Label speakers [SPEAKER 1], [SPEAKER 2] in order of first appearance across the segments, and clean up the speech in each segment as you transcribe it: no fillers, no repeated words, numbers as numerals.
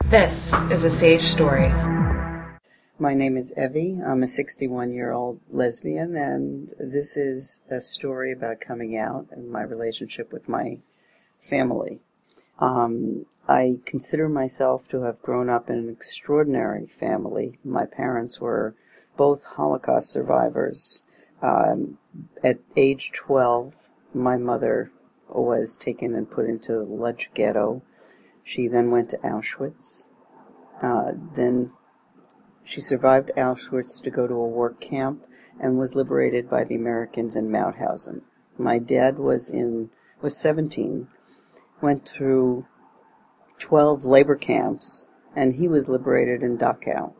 [SPEAKER 1] This is a Sage Story.
[SPEAKER 2] My name is Evie. I'm a 61-year-old lesbian, and this is a story about coming out and my relationship with my family. I consider myself to have grown up in an extraordinary family. My parents were both Holocaust survivors. At age 12, my mother was taken and put into the Lodz ghetto. She then went to Auschwitz. Then she survived Auschwitz to go to a work camp and was liberated by the Americans in Mauthausen. My dad was 17, went through 12 labor camps, and he was liberated in Dachau.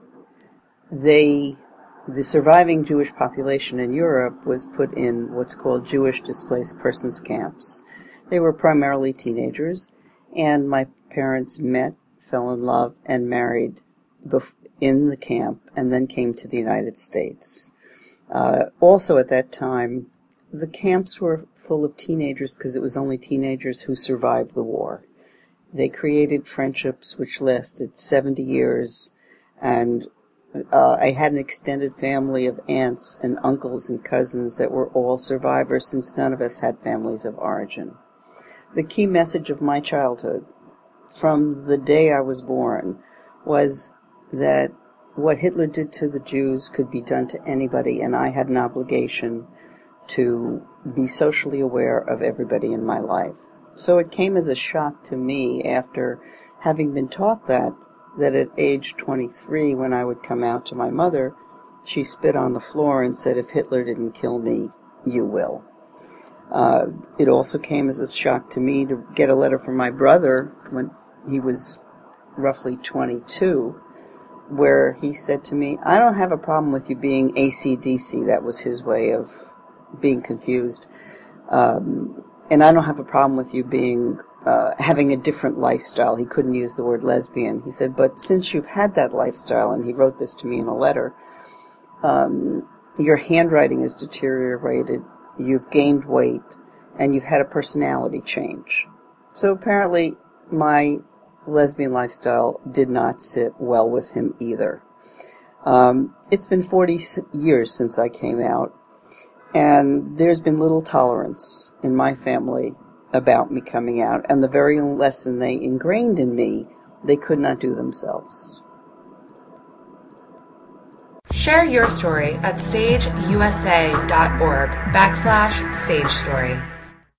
[SPEAKER 2] The surviving Jewish population in Europe was put in what's called Jewish displaced persons camps. They were primarily teenagers, and my parents met, fell in love, and married in the camp, and then came to the United States. Also at that time, the camps were full of teenagers because it was only teenagers who survived the war. They created friendships which lasted 70 years, and I had an extended family of aunts and uncles and cousins that were all survivors, since none of us had families of origin. The key message of my childhood, from the day I was born, was that what Hitler did to the Jews could be done to anybody, and I had an obligation to be socially aware of everybody in my life. So it came as a shock to me, after having been taught that at age 23, when I would come out to my mother, she spit on the floor and said, "If Hitler didn't kill me, you will." It also came as a shock to me to get a letter from my brother when he was roughly 22, where he said to me, "I don't have a problem with you being AC/DC." That was his way of being confused. And I don't have a problem with you being having a different lifestyle. He couldn't use the word lesbian. He said, "But since you've had that lifestyle," and he wrote this to me in a letter, "your handwriting has deteriorated, you've gained weight, and you've had a personality change." So apparently my lesbian lifestyle did not sit well with him either. It's been 40 years since I came out, and there's been little tolerance in my family about me coming out, and the very lesson they ingrained in me, they could not do themselves.
[SPEAKER 1] Share your story at sageusa.org/Sage Story.